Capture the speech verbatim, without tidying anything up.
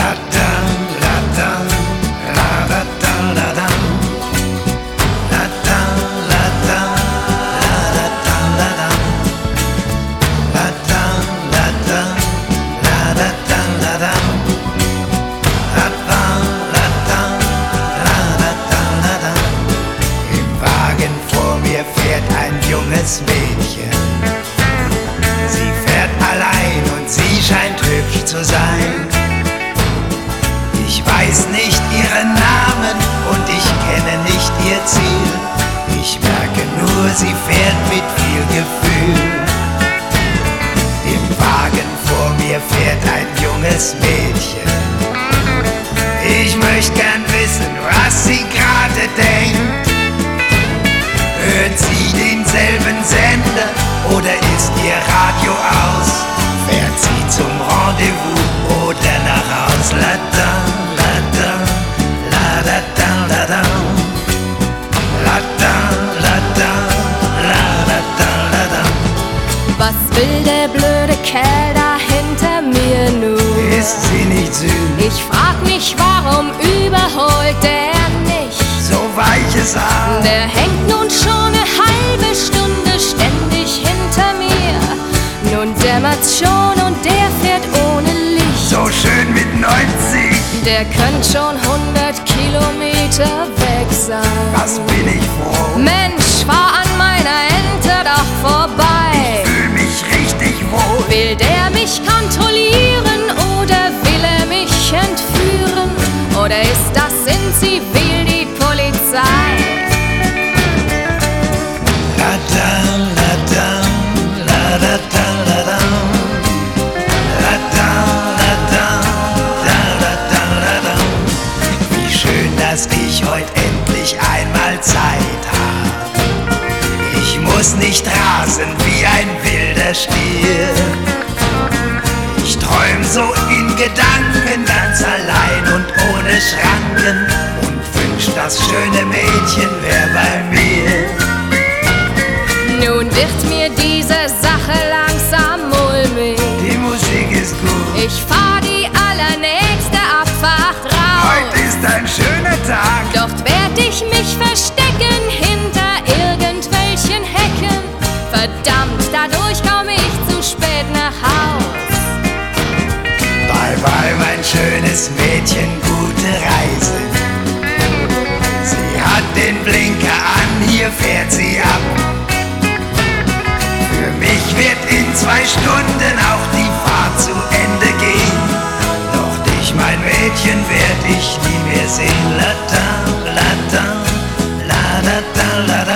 Mädchen. Sie fährt allein und sie scheint hübsch zu sein. Ich weiß nicht ihren Namen und ich kenne nicht ihr Ziel. Ich merke nur, sie fährt mit viel Gefühl. Im Wagen vor mir fährt ein junges Mädchen. Ich möchte gern wissen, was sie gerade denkt. Hört sie denselben Sender oder ist ihr Radio aus? Fährt sie zum Rendezvous oder nach Haus? La da, la da, la da da, la da, la da, la da, la da da, la da. Was will der blöde Kerl da hinter mir nun? Ist sie nicht süß? Ich frag mich, warum überholt der nicht? So weiches Haar. Der hängt nun schon eine halbe Stunde ständig hinter mir. Nun dämmert's schon und der fährt ohne Licht. So schön mit neunzig. Der könnte schon hundert Kilometer weg sein. Was bin ich froh. Mensch, fahr an meiner Ente doch vorbei. Ich fühl mich richtig wohl. Will der mich kontrollieren oder will er mich entführen? Oder ist das in Zivil die Polizei? La da, la da, la da da, la da. La da, la da, la da da, la da. Wie schön, dass ich heute endlich einmal Zeit hab. Ich muss nicht rasen wie ein wilder Stier. Ich träum so in Gedanken ganz allein und ohne Schranken und wünsch, das schöne Mädchen wär bei mir. Nun wird mir diese Sache langsam mulmig. Die Musik ist gut. Ich fahr die allernächste Abfahrt raus. Heute ist ein schöner Tag. Dort werd ich mich verstecken hinter irgendwelchen Hecken. Verdammt, dadurch komm ich zu spät nach Haus. Bye bye, mein schönes Mädchen, gute Reise. Sie hat den Blinker an, hier fährt sie ab. Für mich wird in zwei Stunden auch die Fahrt zu Ende gehen. Doch dich, mein Mädchen, werd ich nie mehr sehen. La da, la da, la da da, la da.